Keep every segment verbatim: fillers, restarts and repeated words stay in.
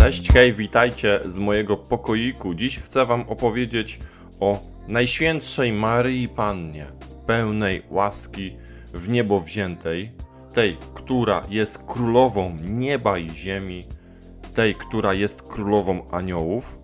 Cześć, hej, witajcie z mojego pokoiku. Dziś chcę wam opowiedzieć o Najświętszej Maryi Pannie, pełnej łaski w niebo wziętej, tej, która jest królową nieba i ziemi, tej, która jest królową aniołów,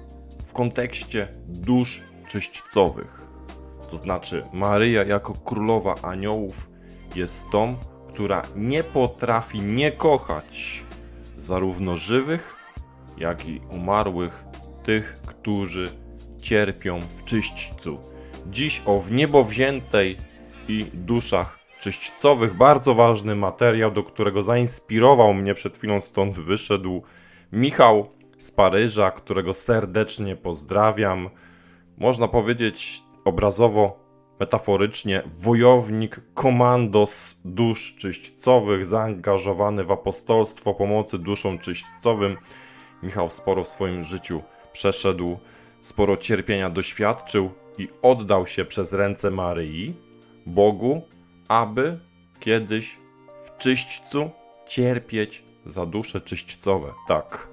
w kontekście dusz czyśćcowych. To znaczy Maryja jako królowa aniołów jest tą, która nie potrafi nie kochać zarówno żywych, jak i umarłych, tych, którzy cierpią w czyśćcu. Dziś o w niebo wziętej i duszach czyśćcowych. Bardzo ważny materiał, do którego zainspirował mnie, przed chwilą stąd wyszedł Michał z Paryża, którego serdecznie pozdrawiam. Można powiedzieć obrazowo, metaforycznie, wojownik, komandos dusz czyśćcowych, zaangażowany w apostolstwo pomocy duszom czyśćcowym. Michał sporo w swoim życiu przeszedł, sporo cierpienia doświadczył i oddał się przez ręce Maryi, Bogu, aby kiedyś w czyśćcu cierpieć za dusze czyśćcowe. Tak,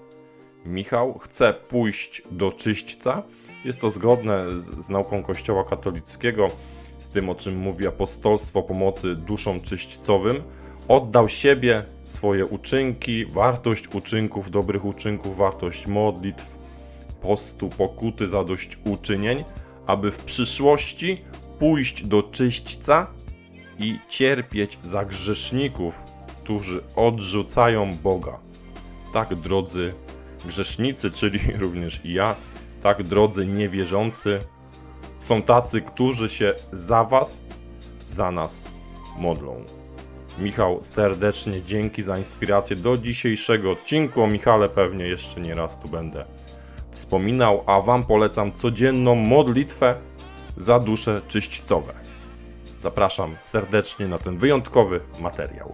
Michał chce pójść do czyśćca. Jest to zgodne z, z nauką Kościoła katolickiego, z tym, o czym mówi apostolstwo pomocy duszom czyśćcowym. Oddał siebie, swoje uczynki, wartość uczynków, dobrych uczynków, wartość modlitw, postu, pokuty, zadośćuczynień, aby w przyszłości pójść do czyśćca i cierpieć za grzeszników, którzy odrzucają Boga. Tak, drodzy grzesznicy, czyli również i ja, tak, drodzy niewierzący, są tacy, którzy się za was, za nas modlą. Michał, serdecznie dzięki za inspirację do dzisiejszego odcinku. O Michale pewnie jeszcze nie raz tu będę wspominał, a wam polecam codzienną modlitwę za dusze czyśćcowe. Zapraszam serdecznie na ten wyjątkowy materiał.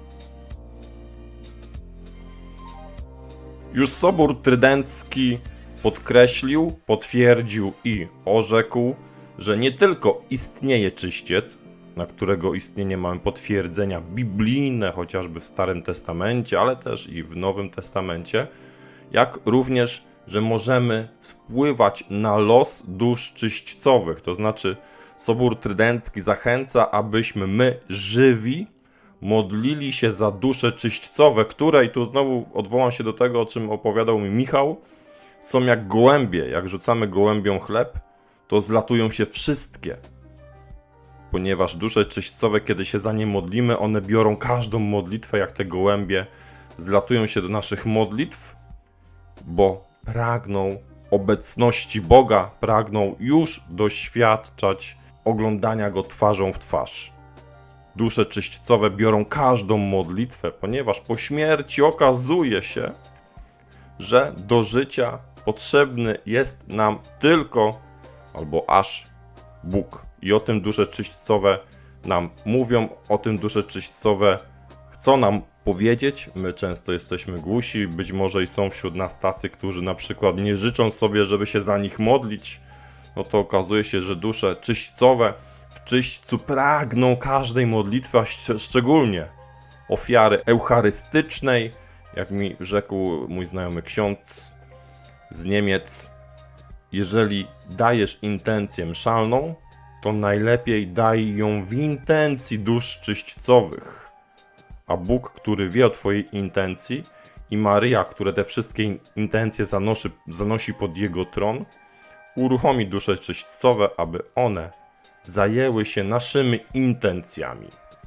Już Sobór Trydencki podkreślił, potwierdził i orzekł, że nie tylko istnieje czyściec, na którego istnienie mamy potwierdzenia biblijne, chociażby w Starym Testamencie, ale też i w Nowym Testamencie, jak również, że możemy wpływać na los dusz czyśćcowych. To znaczy Sobór Trydencki zachęca, abyśmy my, żywi, modlili się za dusze czyśćcowe, które, i tu znowu odwołam się do tego, o czym opowiadał mi Michał, są jak gołębie. Jak rzucamy gołębiom chleb, to zlatują się wszystkie. Ponieważ dusze czyśćcowe, kiedy się za nie modlimy, one biorą każdą modlitwę jak te gołębie, zlatują się do naszych modlitw, bo pragną obecności Boga, pragną już doświadczać oglądania Go twarzą w twarz. Dusze czyśćcowe biorą każdą modlitwę, ponieważ po śmierci okazuje się, że do życia potrzebny jest nam tylko albo aż Bóg. I o tym dusze czyśćcowe nam mówią, o tym dusze czyśćcowe chcą nam powiedzieć. My często jesteśmy głusi, być może i są wśród nas tacy, którzy na przykład nie życzą sobie, żeby się za nich modlić. No to okazuje się, że dusze czyśćcowe w czyśćcu pragną każdej modlitwy, a szczególnie ofiary eucharystycznej. Jak mi rzekł mój znajomy ksiądz z Niemiec, jeżeli dajesz intencję mszalną, to najlepiej daj ją w intencji dusz czyśćcowych. A Bóg, który wie o twojej intencji, i Maryja, która te wszystkie intencje zanosi, zanosi pod Jego tron, uruchomi dusze czyśćcowe, aby one zajęły się naszymi intencjami.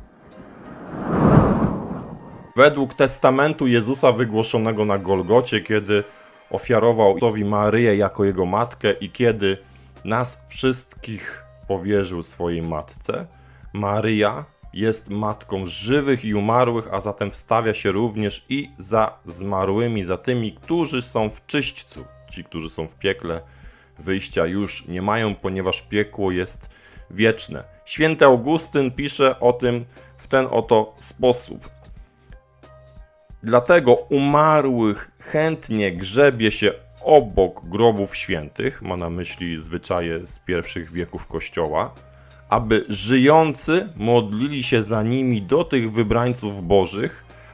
Według testamentu Jezusa wygłoszonego na Golgocie, kiedy ofiarował Ojcowi Maryję jako Jego matkę i kiedy nas wszystkich powierzył swojej matce, Maryja jest matką żywych i umarłych, a zatem wstawia się również i za zmarłymi, za tymi, którzy są w czyśćcu. Ci, którzy są w piekle, wyjścia już nie mają, ponieważ piekło jest wieczne. Święty Augustyn pisze o tym w ten oto sposób. Dlatego umarłych chętnie grzebie się obok grobów świętych, ma na myśli zwyczaje z pierwszych wieków Kościoła, aby żyjący modlili się za nimi do tych wybrańców bożych,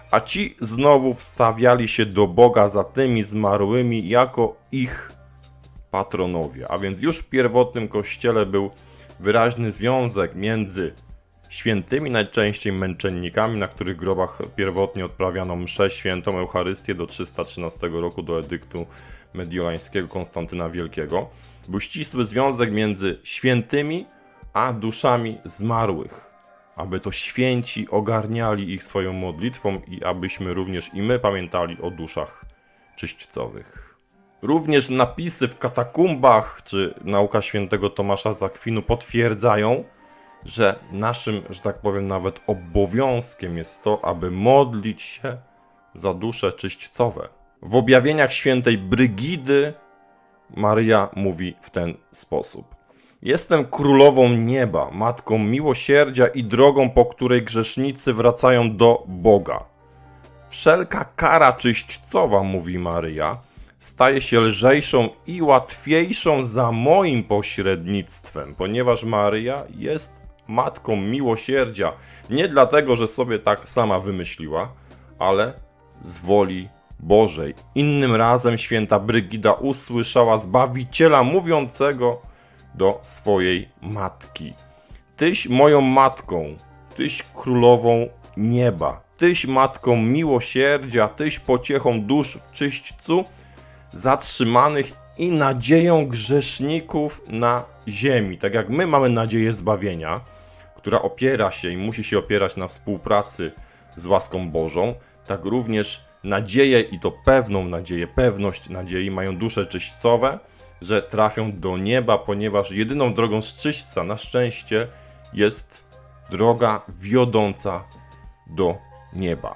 a ci znowu wstawiali się do Boga za tymi zmarłymi jako ich patronowie. A więc już w pierwotnym kościele był wyraźny związek między świętymi, najczęściej męczennikami, na których grobach pierwotnie odprawiano mszę świętą, Eucharystię do trzysta trzynastego roku, do edyktu mediolańskiego Konstantyna Wielkiego. Był ścisły związek między świętymi a duszami zmarłych, aby to święci ogarniali ich swoją modlitwą i abyśmy również i my pamiętali o duszach czyśćcowych. Również napisy w katakumbach, czy nauka świętego Tomasza z Akwinu potwierdzają, że naszym, że tak powiem, nawet obowiązkiem jest to, aby modlić się za dusze czyśćcowe. W objawieniach świętej Brygidy Maryja mówi w ten sposób: jestem królową nieba, matką miłosierdzia i drogą, po której grzesznicy wracają do Boga. Wszelka kara czyśćcowa, mówi Maryja, staje się lżejszą i łatwiejszą za moim pośrednictwem, ponieważ Maryja jest matką miłosierdzia. Nie dlatego, że sobie tak sama wymyśliła, ale z woli Bożej. Innym razem święta Brygida usłyszała Zbawiciela mówiącego do swojej matki: tyś moją matką, tyś królową nieba, tyś matką miłosierdzia, tyś pociechą dusz w czyśćcu zatrzymanych i nadzieją grzeszników na ziemi. Tak jak my mamy nadzieję zbawienia, która opiera się i musi się opierać na współpracy z łaską Bożą, tak również nadzieję, i to pewną nadzieję, pewność nadziei mają dusze czyśćcowe, że trafią do nieba, ponieważ jedyną drogą z czyśćca na szczęście jest droga wiodąca do nieba.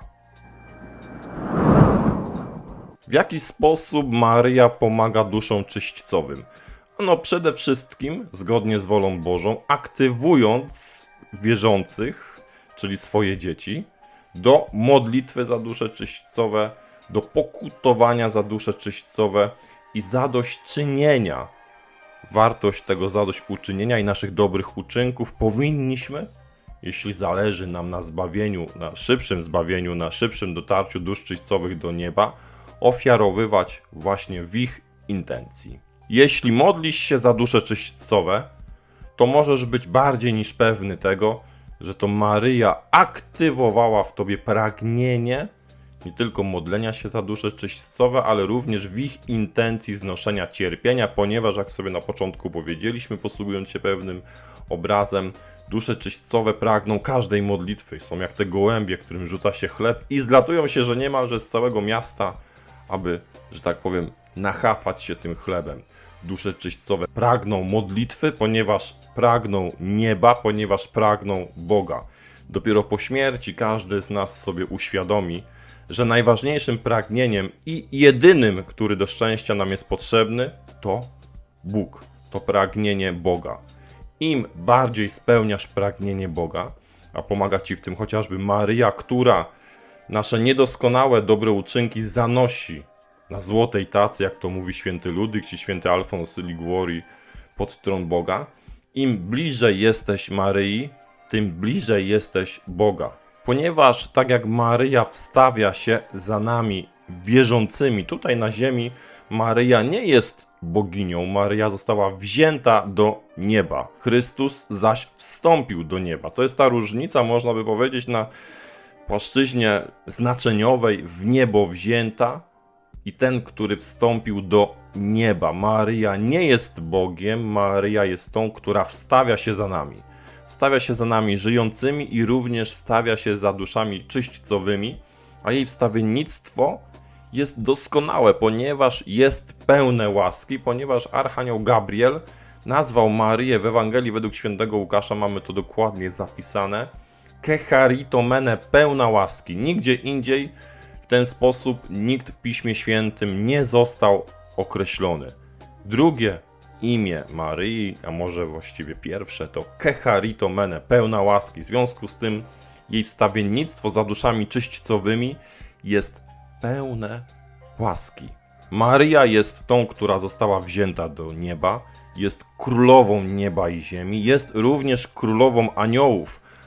W jaki sposób Maryja pomaga duszom czyśćcowym? No przede wszystkim, zgodnie z wolą Bożą, aktywując wierzących, czyli swoje dzieci, do modlitwy za dusze czyśćcowe, do pokutowania za dusze czyśćcowe i zadośćczynienia. Wartość tego zadośćuczynienia i naszych dobrych uczynków powinniśmy, jeśli zależy nam na zbawieniu, na szybszym zbawieniu, na szybszym dotarciu dusz czyśćcowych do nieba, ofiarowywać właśnie w ich intencji. Jeśli modlisz się za dusze czyśćcowe, to możesz być bardziej niż pewny tego, że to Maryja aktywowała w tobie pragnienie nie tylko modlenia się za dusze czyśćcowe, ale również w ich intencji znoszenia cierpienia, ponieważ jak sobie na początku powiedzieliśmy, posługując się pewnym obrazem, dusze czyśćcowe pragną każdej modlitwy. Są jak te gołębie, którym rzuca się chleb i zlatują się, że niemalże z całego miasta, aby, że tak powiem, nachapać się tym chlebem. Dusze czyśćcowe pragną modlitwy, ponieważ pragną nieba, ponieważ pragną Boga. Dopiero po śmierci każdy z nas sobie uświadomi, że najważniejszym pragnieniem i jedynym, który do szczęścia nam jest potrzebny, to Bóg, to pragnienie Boga. Im bardziej spełniasz pragnienie Boga, a pomaga ci w tym chociażby Maryja, która nasze niedoskonałe dobre uczynki zanosi na złotej tacy, jak to mówi święty Ludwik czy święty Alfons Liguori, pod tron Boga. Im bliżej jesteś Maryi, tym bliżej jesteś Boga. Ponieważ tak jak Maryja wstawia się za nami wierzącymi tutaj na ziemi, Maryja nie jest boginią, Maryja została wzięta do nieba. Chrystus zaś wstąpił do nieba. To jest ta różnica, można by powiedzieć, na płaszczyźnie znaczeniowej: w niebo wzięta i ten, który wstąpił do nieba. Maryja nie jest Bogiem, Maryja jest tą, która wstawia się za nami. Wstawia się za nami żyjącymi i również wstawia się za duszami czyśćcowymi, a jej wstawiennictwo jest doskonałe, ponieważ jest pełne łaski, ponieważ Archanioł Gabriel nazwał Maryję w Ewangelii według świętego Łukasza, mamy to dokładnie zapisane, kecharitomene, pełna łaski. Nigdzie indziej w ten sposób nikt w Piśmie Świętym nie został określony. Drugie imię Maryi, a może właściwie pierwsze, to kecharitomene, pełna łaski. W związku z tym jej wstawiennictwo za duszami czyśćcowymi jest pełne łaski. Maryja jest tą, która została wzięta do nieba, jest królową nieba i ziemi, jest również królową aniołów,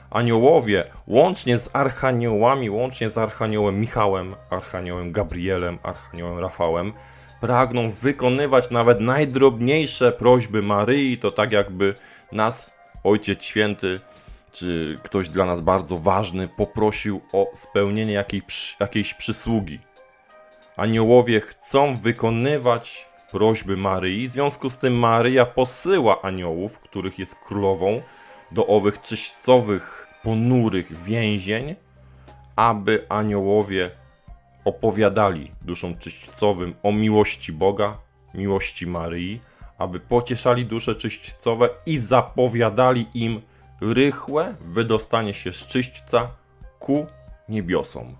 aniołowie, łącznie z archaniołami, łącznie z archaniołem Michałem, archaniołem Gabrielem, archaniołem Rafałem, pragną wykonywać nawet najdrobniejsze prośby Maryi. To tak jakby nas Ojciec Święty, czy ktoś dla nas bardzo ważny, poprosił o spełnienie jakiej, jakiejś przysługi. Aniołowie chcą wykonywać prośby Maryi, w związku z tym Maryja posyła aniołów, których jest królową, do owych czyśćcowych, ponurych więzień, aby aniołowie opowiadali duszom czyśćcowym o miłości Boga, miłości Maryi, aby pocieszali dusze czyśćcowe i zapowiadali im rychłe wydostanie się z czyśćca ku niebiosom.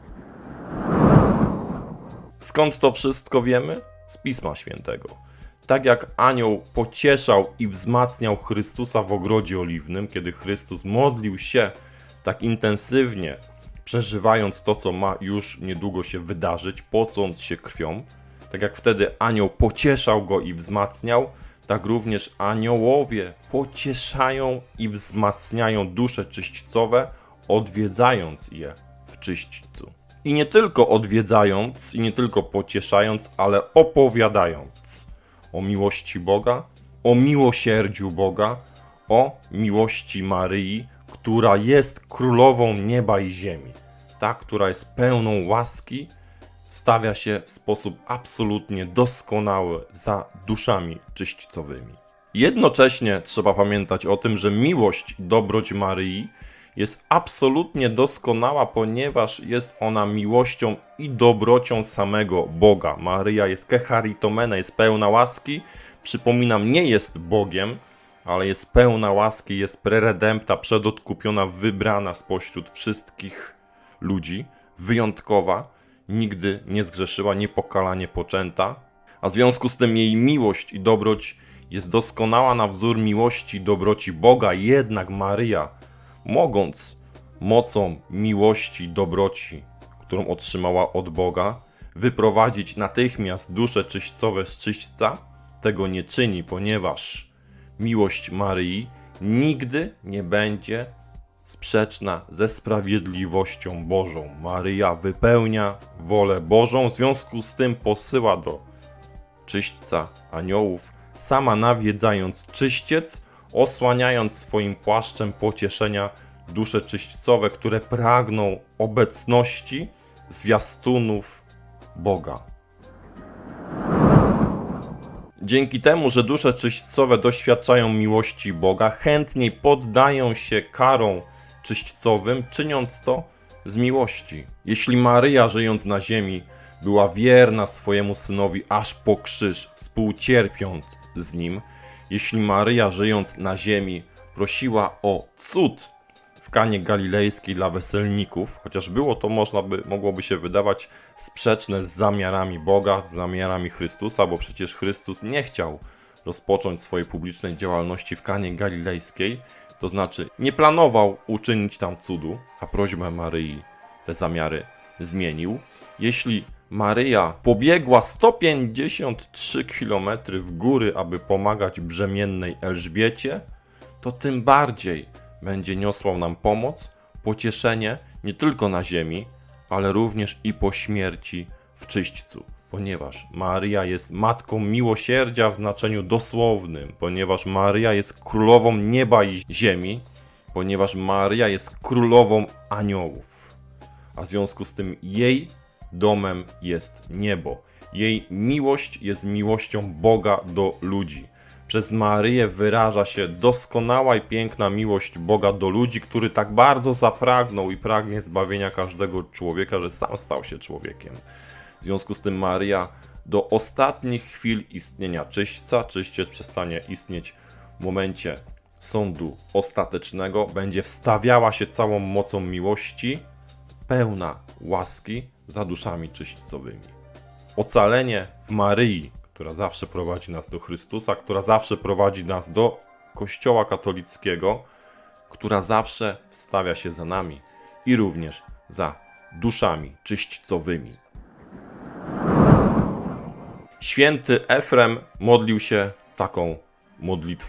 Skąd to wszystko wiemy? Z Pisma Świętego. Tak jak anioł pocieszał i wzmacniał Chrystusa w ogrodzie oliwnym, kiedy Chrystus modlił się tak intensywnie, przeżywając to, co ma już niedługo się wydarzyć, pocąc się krwią, tak jak wtedy anioł pocieszał go i wzmacniał, tak również aniołowie pocieszają i wzmacniają dusze czyśćcowe, odwiedzając je w czyśćcu. I nie tylko odwiedzając, i nie tylko pocieszając, ale opowiadając o miłości Boga, o miłosierdziu Boga, o miłości Maryi, która jest królową nieba i ziemi. Ta, która jest pełną łaski, wstawia się w sposób absolutnie doskonały za duszami czyśćcowymi. Jednocześnie trzeba pamiętać o tym, że miłość i dobroć Maryi jest absolutnie doskonała, ponieważ jest ona miłością i dobrocią samego Boga. Maryja jest kecharitomena, jest pełna łaski. Przypominam, nie jest Bogiem, ale jest pełna łaski, jest preredempta, przedodkupiona, wybrana spośród wszystkich ludzi, wyjątkowa, nigdy nie zgrzeszyła, niepokalanie poczęta, a w związku z tym jej miłość i dobroć jest doskonała na wzór miłości i dobroci Boga. Jednak Maryja, mogąc mocą miłości i dobroci, którą otrzymała od Boga, wyprowadzić natychmiast dusze czyśćcowe z czyśćca, tego nie czyni, ponieważ miłość Maryi nigdy nie będzie sprzeczna ze sprawiedliwością Bożą. Maryja wypełnia wolę Bożą, w związku z tym posyła do czyśćca aniołów, sama nawiedzając czyściec, osłaniając swoim płaszczem pocieszenia dusze czyśćcowe, które pragną obecności zwiastunów Boga. Dzięki temu, że dusze czyśćcowe doświadczają miłości Boga, chętniej poddają się karom czyśćcowym, czyniąc to z miłości. Jeśli Maryja, żyjąc na ziemi, była wierna swojemu Synowi aż po krzyż, współcierpiąc z Nim, jeśli Maryja, żyjąc na ziemi, prosiła o cud w Kanie Galilejskiej dla weselników, chociaż było to, można by, mogłoby się wydawać sprzeczne z zamiarami Boga, z zamiarami Chrystusa, bo przecież Chrystus nie chciał rozpocząć swojej publicznej działalności w Kanie Galilejskiej, to znaczy nie planował uczynić tam cudu, a prośbę Maryi te zamiary zmienił. Jeśli Maryja pobiegła sto pięćdziesiąt trzy kilometry w góry, aby pomagać brzemiennej Elżbiecie, to tym bardziej będzie niosła nam pomoc, pocieszenie nie tylko na ziemi, ale również i po śmierci w czyśćcu. Ponieważ Maryja jest matką miłosierdzia w znaczeniu dosłownym, ponieważ Maryja jest królową nieba i ziemi, ponieważ Maryja jest królową aniołów. A w związku z tym jej domem jest niebo. Jej miłość jest miłością Boga do ludzi. Przez Maryję wyraża się doskonała i piękna miłość Boga do ludzi, który tak bardzo zapragnął i pragnie zbawienia każdego człowieka, że sam stał się człowiekiem. W związku z tym Maryja do ostatnich chwil istnienia czyśćca, czyściec przestanie istnieć w momencie sądu ostatecznego, będzie wstawiała się całą mocą miłości, pełna łaski za duszami czyśćcowymi. Ocalenie w Maryi, która zawsze prowadzi nas do Chrystusa, która zawsze prowadzi nas do Kościoła katolickiego, która zawsze wstawia się za nami i również za duszami czyśćcowymi. Święty Efrem modlił się taką modlitwą.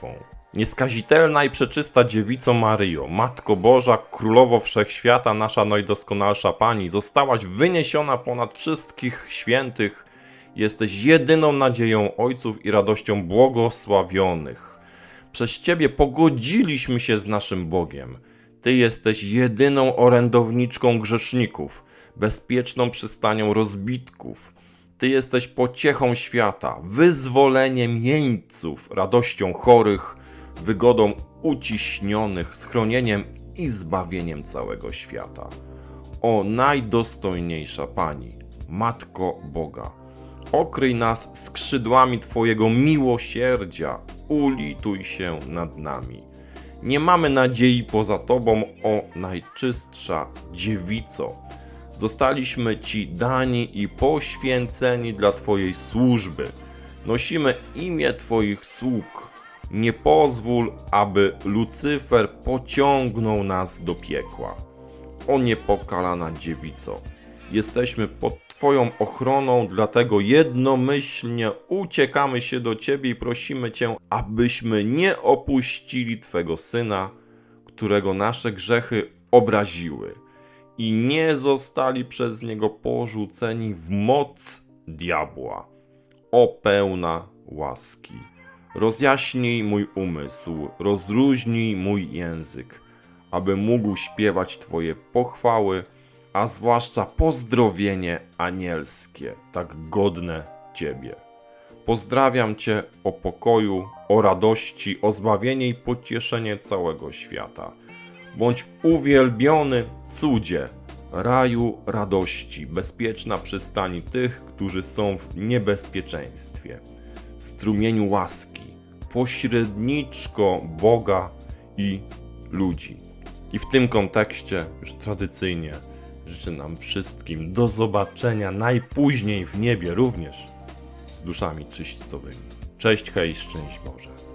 Nieskazitelna i przeczysta Dziewico Maryjo, Matko Boża, Królowo Wszechświata, nasza najdoskonalsza Pani, zostałaś wyniesiona ponad wszystkich świętych. Jesteś jedyną nadzieją ojców i radością błogosławionych. Przez Ciebie pogodziliśmy się z naszym Bogiem. Ty jesteś jedyną orędowniczką grzeszników, bezpieczną przystanią rozbitków. Ty jesteś pociechą świata, wyzwoleniem jeńców, radością chorych, wygodą uciśnionych, schronieniem i zbawieniem całego świata. O najdostojniejsza Pani, Matko Boga, okryj nas skrzydłami Twojego miłosierdzia, ulituj się nad nami. Nie mamy nadziei poza Tobą, o najczystsza Dziewico. Zostaliśmy Ci dani i poświęceni dla Twojej służby. Nosimy imię Twoich sług. Nie pozwól, aby Lucyfer pociągnął nas do piekła. O niepokalana Dziewico, jesteśmy pod Twoją ochroną, dlatego jednomyślnie uciekamy się do Ciebie i prosimy Cię, abyśmy nie opuścili Twego Syna, którego nasze grzechy obraziły, i nie zostali przez Niego porzuceni w moc diabła. O pełna łaski, rozjaśnij mój umysł, rozluźnij mój język, aby mógł śpiewać Twoje pochwały, a zwłaszcza pozdrowienie anielskie, tak godne Ciebie. Pozdrawiam Cię o pokoju, o radości, o zbawienie i pocieszenie całego świata. Bądź uwielbiony, cudzie, raju radości, bezpieczna przystani tych, którzy są w niebezpieczeństwie. Strumieniu łaski, pośredniczko Boga i ludzi. I w tym kontekście już tradycyjnie życzę nam wszystkim do zobaczenia najpóźniej w niebie, również z duszami czyścowymi. Cześć, hej, szczęść Boże.